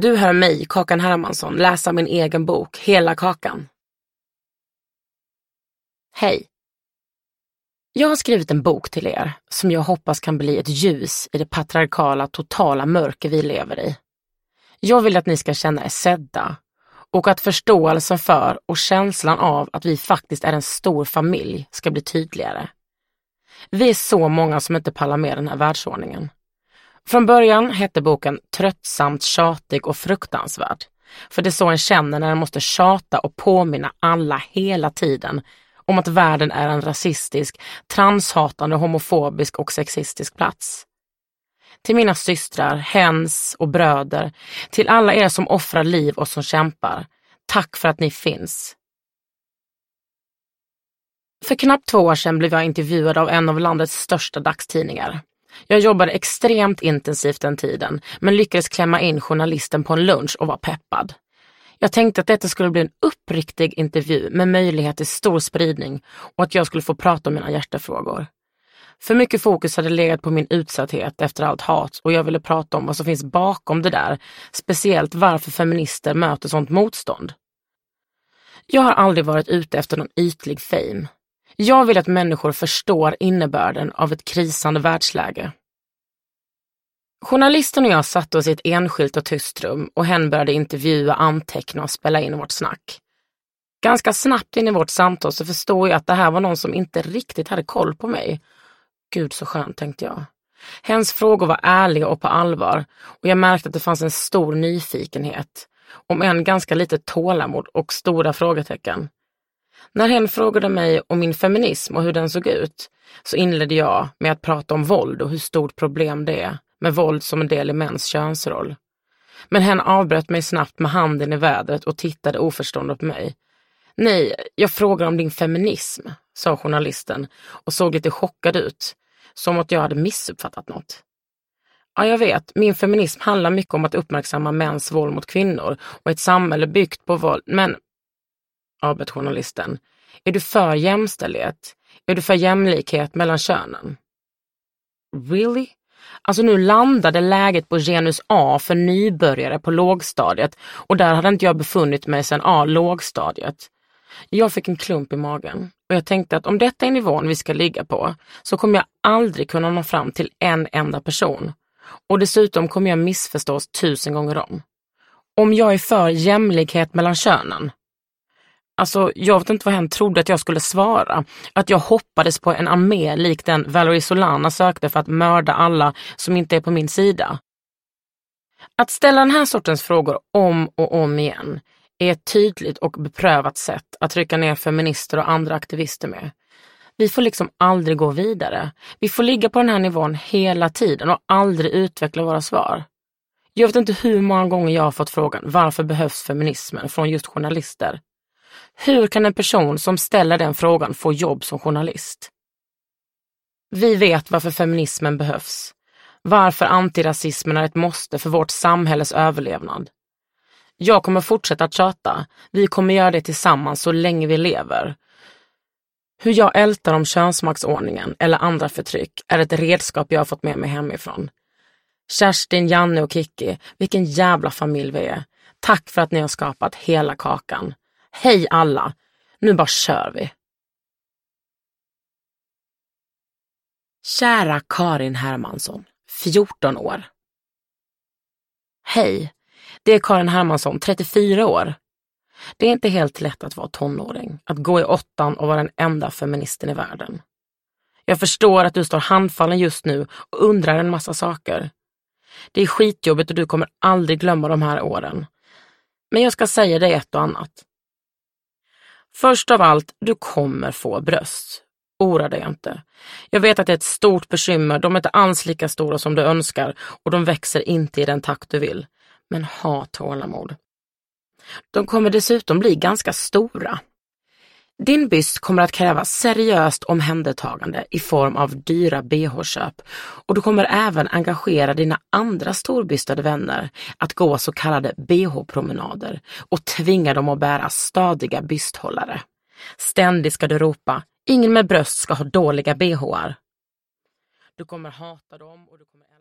Du hör mig, Kakan Hermansson, läsa min egen bok, Hela kakan. Hej. Jag har skrivit en bok till er som jag hoppas kan bli ett ljus i det patriarkala totala mörker vi lever i. Jag vill att ni ska känna er sedda och att förståelsen för och känslan av att vi faktiskt är en stor familj ska bli tydligare. Vi är så många som inte pallar med den här världsordningen. Från början hette boken Tröttsamt, tjatig och fruktansvärd. För det är så en känner när en måste tjata och påminna alla hela tiden om att världen är en rasistisk, transhatande, homofobisk och sexistisk plats. Till mina systrar, hens och bröder, till alla er som offrar liv och som kämpar, tack för att ni finns. För knappt 2 år sedan blev jag intervjuad av en av landets största dagstidningar. Jag jobbade extremt intensivt den tiden, men lyckades klämma in journalisten på en lunch och var peppad. Jag tänkte att detta skulle bli en uppriktig intervju med möjlighet till stor spridning och att jag skulle få prata om mina hjärtefrågor. För mycket fokus hade legat på min utsatthet efter allt hat och jag ville prata om vad som finns bakom det där, speciellt varför feminister möter sånt motstånd. Jag har aldrig varit ute efter någon ytlig fame. Jag vill att människor förstår innebörden av ett krisande världsläge. Journalisten och jag satt oss i ett enskilt och tyst rum och hen började intervjua, anteckna och spela in vårt snack. Ganska snabbt in i vårt samtal så förstod jag att det här var någon som inte riktigt hade koll på mig. Gud så skönt, tänkte jag. Hens frågor var ärliga och på allvar och jag märkte att det fanns en stor nyfikenhet, om en ganska lite tålamod och stora frågetecken. När hen frågade mig om min feminism och hur den såg ut så inledde jag med att prata om våld och hur stort problem det är med våld som en del i mäns könsroll. Men hen avbröt mig snabbt med handen i vädret och tittade oförstående på mig. Nej, jag frågar om din feminism, sa journalisten och såg lite chockad ut, som att jag hade missuppfattat något. Ja, jag vet, min feminism handlar mycket om att uppmärksamma mäns våld mot kvinnor och ett samhälle byggt på våld, men... avbröt journalisten. Är du för jämställdhet? Är du för jämlikhet mellan könen? Really? Alltså nu landade läget på genus A för nybörjare på lågstadiet och där hade inte jag befunnit mig sedan lågstadiet. Jag fick en klump i magen och jag tänkte att om detta är nivån vi ska ligga på så kommer jag aldrig kunna nå fram till en enda person. Och dessutom kommer jag missförstås 1000 gånger om. Om jag är för jämlikhet mellan könen. Alltså, jag vet inte vad hen trodde att jag skulle svara. Att jag hoppades på en armé lik den Valerie Solana sökte för att mörda alla som inte är på min sida. Att ställa den här sortens frågor om och om igen är ett tydligt och beprövat sätt att trycka ner feminister och andra aktivister med. Vi får liksom aldrig gå vidare. Vi får ligga på den här nivån hela tiden och aldrig utveckla våra svar. Jag vet inte hur många gånger jag har fått frågan varför behövs feminismen från just journalister. Hur kan en person som ställer den frågan få jobb som journalist? Vi vet varför feminismen behövs. Varför antirasismen är ett måste för vårt samhälles överlevnad. Jag kommer fortsätta att tjata. Vi kommer göra det tillsammans så länge vi lever. Hur jag ältar om könsmaktsordningen eller andra förtryck är ett redskap jag har fått med mig hemifrån. Kerstin, Janne och Kiki, vilken jävla familj vi är. Tack för att ni har skapat hela kakan. Hej alla, nu bara kör vi. Kära Karin Hermansson, 14 år. Hej, det är Karin Hermansson, 34 år. Det är inte helt lätt att vara tonåring, att gå i 8:an och vara den enda feministen i världen. Jag förstår att du står handfallen just nu och undrar en massa saker. Det är skitjobbigt och du kommer aldrig glömma de här åren. Men jag ska säga dig ett och annat. Först av allt, du kommer få bröst. Oroa dig inte. Jag vet att det är ett stort bekymmer. De är inte alls lika stora som du önskar och de växer inte i den takt du vill. Men ha tålamod. De kommer dessutom bli ganska stora. Din byst kommer att kräva seriöst omhändertagande i form av dyra BH-köp och du kommer även engagera dina andra storbystade vänner att gå så kallade BH-promenader och tvinga dem att bära stadiga bysthållare. Ständigt ska du ropa, ingen med bröst ska ha dåliga BH:ar. Du kommer hata dem och du kommer